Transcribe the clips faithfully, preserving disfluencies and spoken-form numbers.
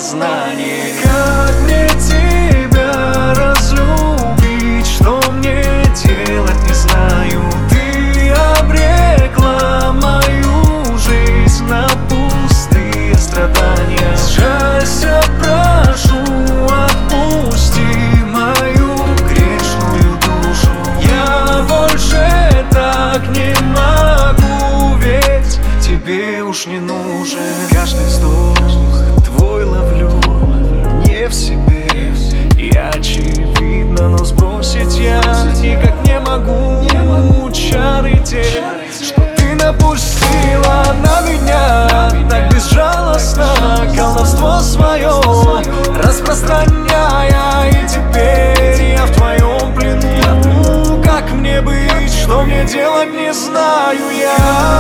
сознание. Как мне тебя разлюбить, что мне делать, не знаю. Ты обрекла мою жизнь на пустые страдания. Сжалься, прошу, отпусти мою грешную душу. Я больше так не могу, ведь тебе уж не нужен. Каждый вздох твой ловлю не в себе, и очевидно, но сбросить я никак не могу. Чары те, что ты напустила на меня, так безжалостно колдовство свое распространяя. И теперь я в твоем плену. Как мне быть, что мне делать, не знаю я.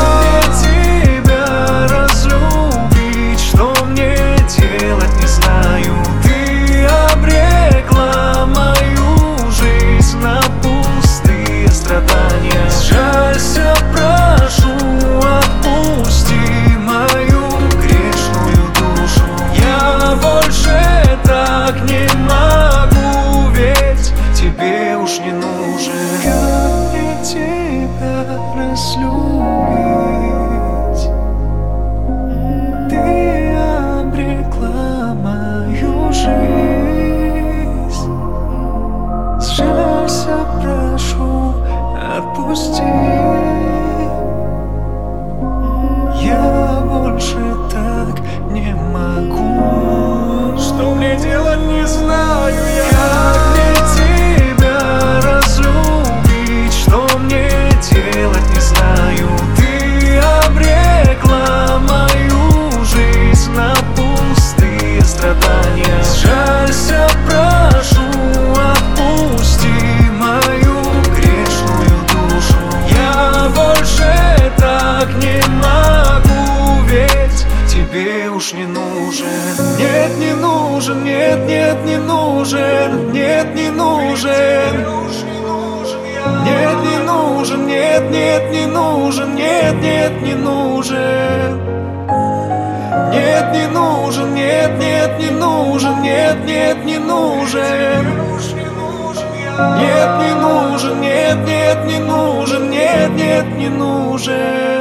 Тебя разлюбить, что мне делать, не знаю. Ты обрекла мою жизнь на пустые страдания. Сжалься, прошу, отпусти мою грешную душу. Я больше так не могу, ведь тебе уж не нужен. Как мне тебя разлюбить? Ты обрекла мою жизнь. Сжалься, прошу, отпусти. Я больше так не могу. Что мне делать, не знаю я. Как мне тебя разлюбить, что мне делать, не знаю. Ты обрекла мою жизнь на пустые страдания. Сжалься, прошу, отпусти мою грешную душу. Я больше так не могу, ведь тебе уж не нужен. Нет, не нужен, нет, нет, не нужен. Нет, не нужен. Нет, не нужен, нет, нет, не нужен. Нет, нет, не нужен. Нет, не нужен, нет, нет, не нужен. Нет, нет, не нужен. Нет, не нужен, нет, нет, не нужен. Нет, нет, не нужен.